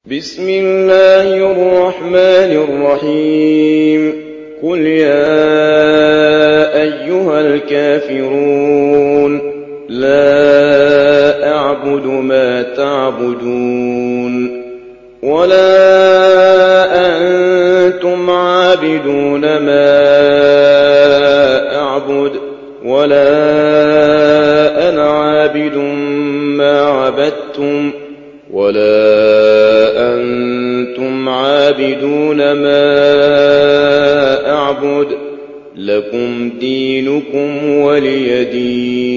بسم الله الرحمن الرحيم قل يا أيها الكافرون لا أعبد ما تعبدون ولا أنتم عابدون ما أعبد ولا أنا عابد ما عبدتم ولا أنتم عابدون ما أعبد لكم دينكم ولي دين.